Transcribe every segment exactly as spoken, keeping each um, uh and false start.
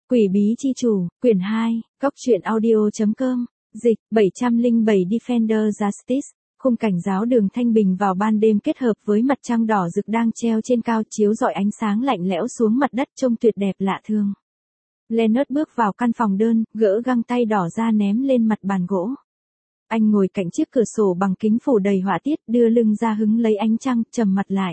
Quỷ bí chi chủ, quyển hai, góc truyện audio.com, dịch, bảy trăm lẻ bảy Defender Justice, khung cảnh giáo đường thanh bình vào ban đêm kết hợp với mặt trăng đỏ rực đang treo trên cao chiếu rọi ánh sáng lạnh lẽo xuống mặt đất trông tuyệt đẹp lạ thường. Leonard bước vào căn phòng đơn, gỡ găng tay đỏ ra ném lên mặt bàn gỗ. Anh ngồi cạnh chiếc cửa sổ bằng kính phủ đầy họa tiết, đưa lưng ra hứng lấy ánh trăng, trầm mặt lại.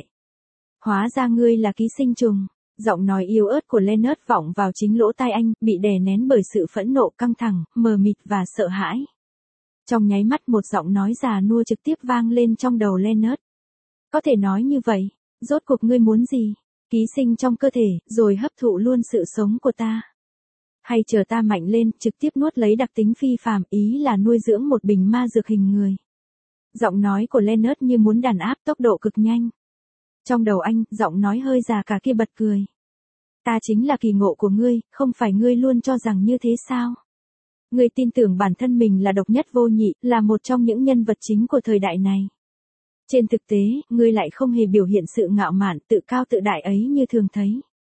Hóa ra ngươi là ký sinh trùng. Giọng nói yếu ớt của Leonard vọng vào chính lỗ tai anh, bị đè nén bởi sự phẫn nộ căng thẳng, mờ mịt và sợ hãi. Trong nháy mắt một giọng nói già nua trực tiếp vang lên trong đầu Leonard. Có thể nói như vậy, rốt cuộc ngươi muốn gì? Ký sinh trong cơ thể, rồi hấp thụ luôn sự sống của ta. Hay chờ ta mạnh lên, trực tiếp nuốt lấy đặc tính phi phàm, ý là nuôi dưỡng một bình ma dược hình người. Giọng nói của Leonard như muốn đàn áp tốc độ cực nhanh. Trong đầu anh, giọng nói hơi già cả kia bật cười. Ta chính là kỳ ngộ của ngươi, không phải ngươi luôn cho rằng như thế sao? Ngươi tin tưởng bản thân mình là độc nhất vô nhị, là một trong những nhân vật chính của thời đại này. Trên thực tế, ngươi lại không hề biểu hiện sự ngạo mạn, tự cao tự đại ấy như thường thấy.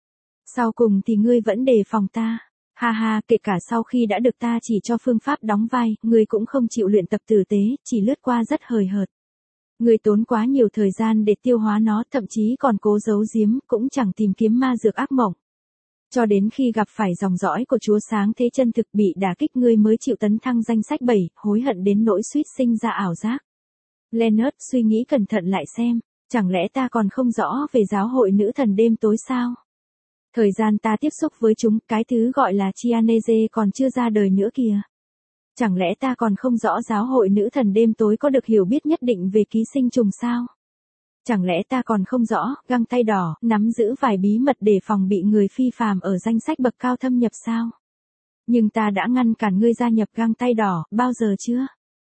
Sau cùng thì ngươi vẫn đề phòng ta. Ha ha, kể cả sau khi đã được ta chỉ cho phương pháp đóng vai, ngươi cũng không chịu luyện tập tử tế, chỉ lướt qua rất hời hợt. Ngươi tốn quá nhiều thời gian để tiêu hóa nó, thậm chí còn cố giấu giếm, cũng chẳng tìm kiếm ma dược ác mộng. Cho đến khi gặp phải dòng dõi của Chúa Sáng Thế chân thực bị đả kích, ngươi mới chịu tấn thăng danh sách bảy, hối hận đến nỗi suýt sinh ra ảo giác. Leonard suy nghĩ cẩn thận lại xem, chẳng lẽ ta còn không rõ về giáo hội nữ thần đêm tối sao? Thời gian ta tiếp xúc với chúng, cái thứ gọi là Chianese còn chưa ra đời nữa kìa. Chẳng lẽ ta còn không rõ giáo hội nữ thần đêm tối có được hiểu biết nhất định về ký sinh trùng sao? Chẳng lẽ ta còn không rõ, găng tay đỏ, nắm giữ vài bí mật để phòng bị người phi phàm ở danh sách bậc cao thâm nhập sao? Nhưng ta đã ngăn cản ngươi gia nhập găng tay đỏ, bao giờ chưa?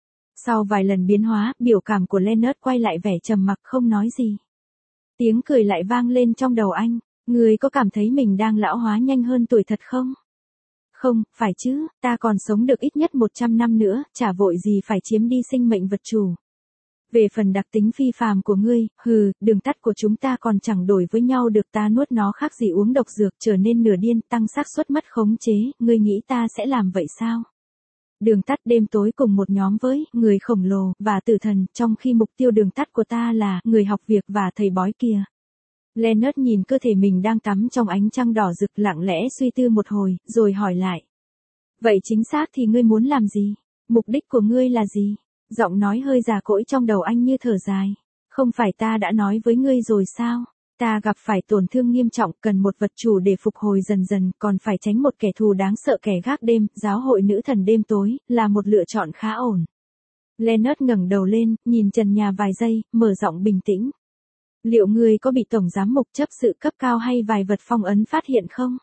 Sau vài lần biến hóa, biểu cảm của Leonard quay lại vẻ trầm mặc không nói gì. Tiếng cười lại vang lên trong đầu anh, ngươi có cảm thấy mình đang lão hóa nhanh hơn tuổi thật không? Không, phải chứ, ta còn sống được ít nhất một trăm năm nữa, chả vội gì phải chiếm đi sinh mệnh vật chủ. Về phần đặc tính phi phàm của ngươi, hừ, đường tắt của chúng ta còn chẳng đổi với nhau được, ta nuốt nó khác gì uống độc dược, trở nên nửa điên, tăng xác suất mất khống chế, ngươi nghĩ ta sẽ làm vậy sao? Đường tắt đêm tối cùng một nhóm với người khổng lồ và tử thần, trong khi mục tiêu đường tắt của ta là người học việc và thầy bói kia. Leonard nhìn cơ thể mình đang tắm trong ánh trăng đỏ rực, lặng lẽ suy tư một hồi, rồi hỏi lại. Vậy chính xác thì ngươi muốn làm gì? Mục đích của ngươi là gì? Giọng nói hơi già cỗi trong đầu anh như thở dài. Không phải ta đã nói với ngươi rồi sao? Ta gặp phải tổn thương nghiêm trọng, cần một vật chủ để phục hồi dần dần, còn phải tránh một kẻ thù đáng sợ, kẻ gác đêm, giáo hội nữ thần đêm tối, là một lựa chọn khá ổn. Leonard ngẩng đầu lên, nhìn trần nhà vài giây, mở giọng bình tĩnh. Liệu ngươi có bị tổng giám mục chấp sự cấp cao hay vài vật phong ấn phát hiện không?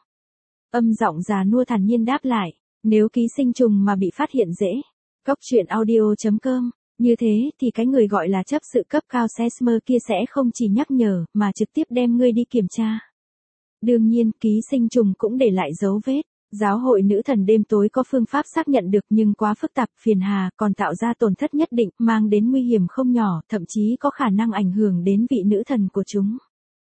Âm giọng già nua thản nhiên đáp lại, nếu ký sinh trùng mà bị phát hiện dễ. Góc truyện audio.com, như thế thì cái người gọi là chấp sự cấp cao Sesmer kia sẽ không chỉ nhắc nhở, mà trực tiếp đem ngươi đi kiểm tra. Đương nhiên, ký sinh trùng cũng để lại dấu vết. Giáo hội nữ thần đêm tối có phương pháp xác nhận được, nhưng quá phức tạp, phiền hà, còn tạo ra tổn thất nhất định, mang đến nguy hiểm không nhỏ, thậm chí có khả năng ảnh hưởng đến vị nữ thần của chúng.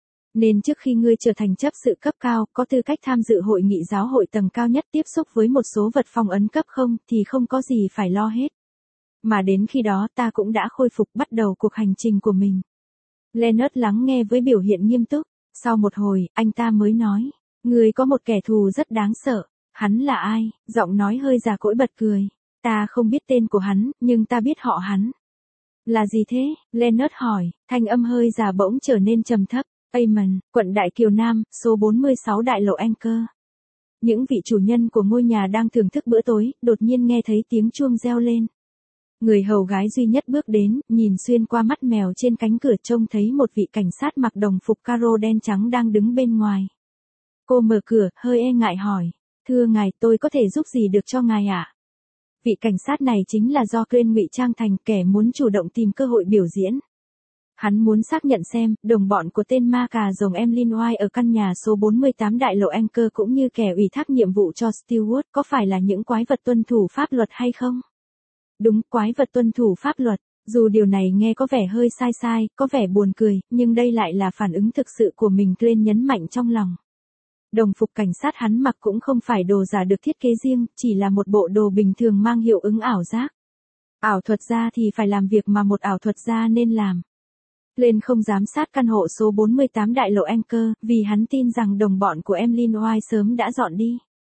Nên trước khi ngươi trở thành chấp sự cấp cao, có tư cách tham dự hội nghị giáo hội tầng cao nhất, tiếp xúc với một số vật phong ấn cấp không, thì không có gì phải lo hết. Mà đến khi đó ta cũng đã khôi phục, bắt đầu cuộc hành trình của mình. Leonard lắng nghe với biểu hiện nghiêm túc, sau một hồi, anh ta mới nói, ngươi có một kẻ thù rất đáng sợ. Hắn là ai? Giọng nói hơi già cỗi bật cười. Ta không biết tên của hắn, nhưng ta biết họ hắn. Là gì thế? Leonard hỏi, thanh âm hơi già bỗng trở nên trầm thấp. Amon, quận Đại Kiều Nam, số bốn mươi sáu đại lộ Anchor. Những vị chủ nhân của ngôi nhà đang thưởng thức bữa tối, đột nhiên nghe thấy tiếng chuông reo lên. Người hầu gái duy nhất bước đến, nhìn xuyên qua mắt mèo trên cánh cửa, trông thấy một vị cảnh sát mặc đồng phục caro đen trắng đang đứng bên ngoài. Cô mở cửa, hơi e ngại hỏi. Thưa ngài, tôi có thể giúp gì được cho ngài ạ? À? Vị cảnh sát này chính là do Crane ngụy trang thành, kẻ muốn chủ động tìm cơ hội biểu diễn. Hắn muốn xác nhận xem, đồng bọn của tên ma cà rồng Emlyn White ở căn nhà số bốn mươi tám đại lộ Anchor cũng như kẻ ủy thác nhiệm vụ cho Stewart có phải là những quái vật tuân thủ pháp luật hay không? Đúng, quái vật tuân thủ pháp luật. Dù điều này nghe có vẻ hơi sai sai, có vẻ buồn cười, nhưng đây lại là phản ứng thực sự của mình, Crane nhấn mạnh trong lòng. Đồng phục cảnh sát hắn mặc cũng không phải đồ giả được thiết kế riêng, chỉ là một bộ đồ bình thường mang hiệu ứng ảo giác. Ảo thuật gia thì phải làm việc mà một ảo thuật gia nên làm. Glenn không dám sát căn hộ số bốn mươi tám đại lộ Anchor, vì hắn tin rằng đồng bọn của Emlyn White sớm đã dọn đi.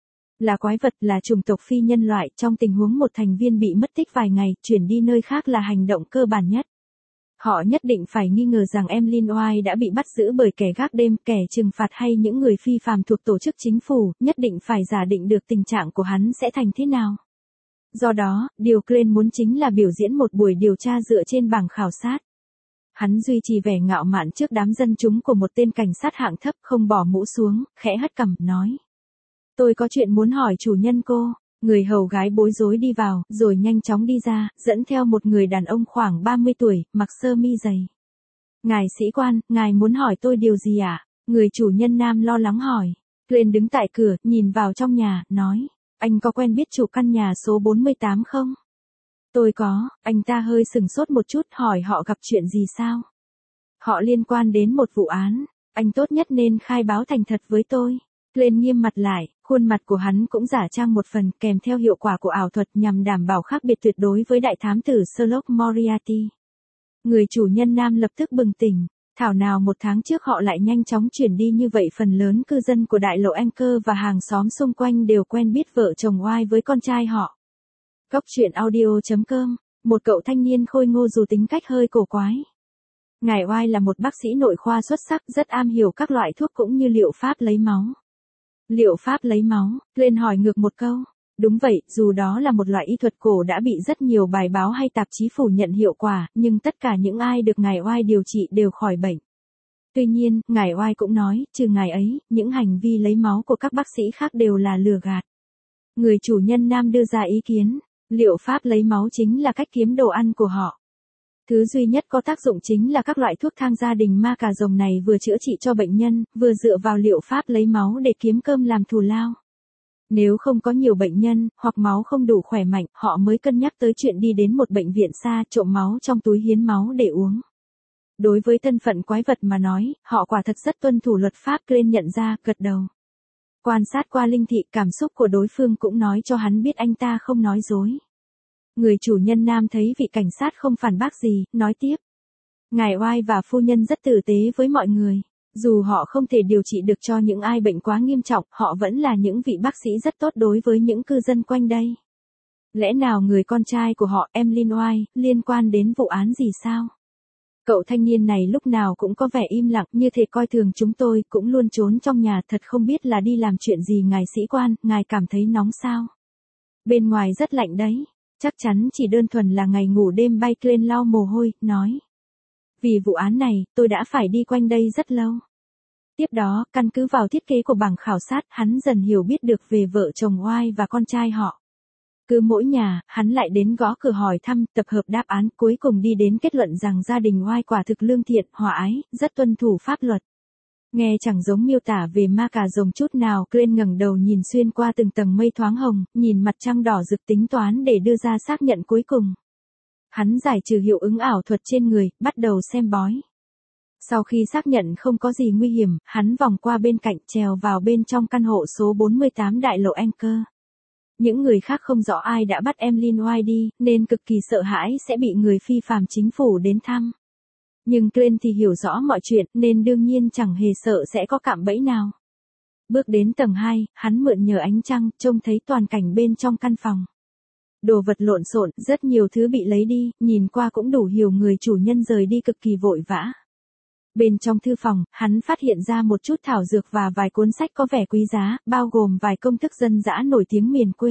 Là quái vật, là chủng tộc phi nhân loại, trong tình huống một thành viên bị mất tích vài ngày, chuyển đi nơi khác là hành động cơ bản nhất. Họ nhất định phải nghi ngờ rằng Emlyn White đã bị bắt giữ bởi kẻ gác đêm, kẻ trừng phạt hay những người phi phàm thuộc tổ chức chính phủ, nhất định phải giả định được tình trạng của hắn sẽ thành thế nào. Do đó, điều Glenn muốn chính là biểu diễn một buổi điều tra dựa trên bảng khảo sát. Hắn duy trì vẻ ngạo mạn trước đám dân chúng của một tên cảnh sát hạng thấp, không bỏ mũ xuống, khẽ hất cằm, nói. Tôi có chuyện muốn hỏi chủ nhân cô. Người hầu gái bối rối đi vào, rồi nhanh chóng đi ra, dẫn theo một người đàn ông khoảng ba mươi tuổi, mặc sơ mi dày. Ngài sĩ quan, ngài muốn hỏi tôi điều gì ạ? À? Người chủ nhân nam lo lắng hỏi. Glenn đứng tại cửa, nhìn vào trong nhà, nói. Anh có quen biết chủ căn nhà số bốn mươi tám không? Tôi có. Anh ta hơi sừng sốt một chút, hỏi họ gặp chuyện gì sao? Họ liên quan đến một vụ án. Anh tốt nhất nên khai báo thành thật với tôi. Glenn nghiêm mặt lại, khuôn mặt của hắn cũng giả trang một phần, kèm theo hiệu quả của ảo thuật nhằm đảm bảo khác biệt tuyệt đối với đại thám tử Sherlock Moriarty. Người chủ nhân nam lập tức bừng tỉnh, thảo nào một tháng trước họ lại nhanh chóng chuyển đi như vậy. Phần lớn cư dân của đại lộ Anchor và hàng xóm xung quanh đều quen biết vợ chồng White với con trai họ. Góc truyện audio chấm com, một cậu thanh niên khôi ngô dù tính cách hơi cổ quái. Ngài White là một bác sĩ nội khoa xuất sắc, rất am hiểu các loại thuốc cũng như liệu pháp lấy máu. Liệu pháp lấy máu, Glenn hỏi ngược một câu. Đúng vậy, dù đó là một loại y thuật cổ đã bị rất nhiều bài báo hay tạp chí phủ nhận hiệu quả, nhưng tất cả những ai được ngài White điều trị đều khỏi bệnh. Tuy nhiên, ngài White cũng nói, trừ ngài ấy, những hành vi lấy máu của các bác sĩ khác đều là lừa gạt. Người chủ nhân nam đưa ra ý kiến, liệu pháp lấy máu chính là cách kiếm đồ ăn của họ. Thứ duy nhất có tác dụng chính là các loại thuốc thang gia đình ma cà rồng này vừa chữa trị cho bệnh nhân, vừa dựa vào liệu pháp lấy máu để kiếm cơm làm thù lao. Nếu không có nhiều bệnh nhân, hoặc máu không đủ khỏe mạnh, họ mới cân nhắc tới chuyện đi đến một bệnh viện xa trộm máu trong túi hiến máu để uống. Đối với thân phận quái vật mà nói, họ quả thật rất tuân thủ luật pháp. Glenn nhận ra, gật đầu. Quan sát qua linh thị, cảm xúc của đối phương cũng nói cho hắn biết anh ta không nói dối. Người chủ nhân nam thấy vị cảnh sát không phản bác gì, nói tiếp. Ngài White và phu nhân rất tử tế với mọi người. Dù họ không thể điều trị được cho những ai bệnh quá nghiêm trọng, họ vẫn là những vị bác sĩ rất tốt đối với những cư dân quanh đây. Lẽ nào người con trai của họ, Emlyn White, liên quan đến vụ án gì sao? Cậu thanh niên này lúc nào cũng có vẻ im lặng, như thể coi thường chúng tôi, cũng luôn trốn trong nhà. Thật không biết là đi làm chuyện gì. Ngài sĩ quan, ngài cảm thấy nóng sao? Bên ngoài rất lạnh đấy. Chắc chắn chỉ đơn thuần là ngày ngủ đêm bay. Glenn lau mồ hôi, nói. Vì vụ án này, tôi đã phải đi quanh đây rất lâu. Tiếp đó, căn cứ vào thiết kế của bảng khảo sát, hắn dần hiểu biết được về vợ chồng White và con trai họ. Cứ mỗi nhà, hắn lại đến gõ cửa hỏi thăm, tập hợp đáp án, cuối cùng đi đến kết luận rằng gia đình White quả thực lương thiện, hòa ái, rất tuân thủ pháp luật. Nghe chẳng giống miêu tả về ma cà rồng chút nào. Glenn ngẩng đầu nhìn xuyên qua từng tầng mây thoáng hồng, nhìn mặt trăng đỏ rực tính toán để đưa ra xác nhận cuối cùng. Hắn giải trừ hiệu ứng ảo thuật trên người, bắt đầu xem bói. Sau khi xác nhận không có gì nguy hiểm, hắn vòng qua bên cạnh, trèo vào bên trong căn hộ số bốn mươi tám đại lộ Anchor. Những người khác không rõ ai đã bắt Emlyn White đi, nên cực kỳ sợ hãi sẽ bị người phi phàm chính phủ đến thăm. Nhưng Glenn thì hiểu rõ mọi chuyện, nên đương nhiên chẳng hề sợ sẽ có cạm bẫy nào. Bước đến tầng hai, hắn mượn nhờ ánh trăng, trông thấy toàn cảnh bên trong căn phòng. Đồ vật lộn xộn, rất nhiều thứ bị lấy đi, nhìn qua cũng đủ hiểu người chủ nhân rời đi cực kỳ vội vã. Bên trong thư phòng, hắn phát hiện ra một chút thảo dược và vài cuốn sách có vẻ quý giá, bao gồm vài công thức dân dã nổi tiếng miền quê.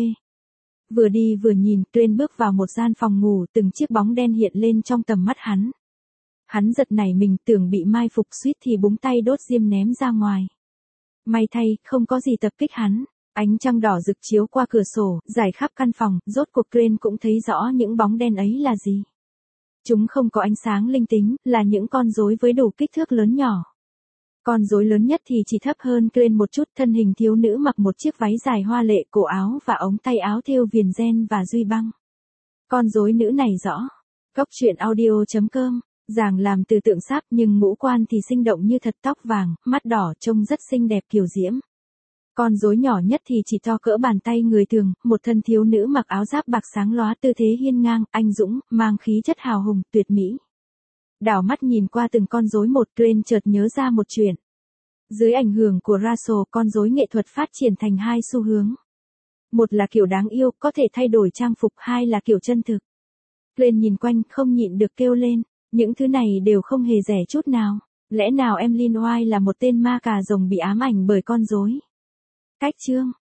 Vừa đi vừa nhìn, Glenn bước vào một gian phòng ngủ, từng chiếc bóng đen hiện lên trong tầm mắt hắn. Hắn giật nảy mình, tưởng bị mai phục, suýt thì búng tay đốt diêm ném ra ngoài. May thay, không có gì tập kích hắn. Ánh trăng đỏ rực chiếu qua cửa sổ, rải khắp căn phòng, rốt cuộc Glenn cũng thấy rõ những bóng đen ấy là gì. Chúng không có ánh sáng linh tính, là những con rối với đủ kích thước lớn nhỏ. Con rối lớn nhất thì chỉ thấp hơn Glenn một chút, thân hình thiếu nữ mặc một chiếc váy dài hoa lệ, cổ áo và ống tay áo thêu viền ren và duy băng. Con rối nữ này rõ. Góc truyện audio chấm com, Giàng làm từ tượng sáp nhưng ngũ quan thì sinh động như thật, tóc vàng, mắt đỏ, trông rất xinh đẹp kiều diễm. Con rối nhỏ nhất thì chỉ to cỡ bàn tay người thường, một thân thiếu nữ mặc áo giáp bạc sáng lóa, tư thế hiên ngang, anh dũng, mang khí chất hào hùng, tuyệt mỹ. Đảo mắt nhìn qua từng con rối một, Gwen chợt nhớ ra một chuyện. Dưới ảnh hưởng của Russell, con rối nghệ thuật phát triển thành hai xu hướng. Một là kiểu đáng yêu, có thể thay đổi trang phục, hai là kiểu chân thực. Gwen nhìn quanh, không nhịn được kêu lên, những thứ này đều không hề rẻ chút nào. Lẽ nào Emlyn White là một tên ma cà rồng bị ám ảnh bởi con rối? Cách chương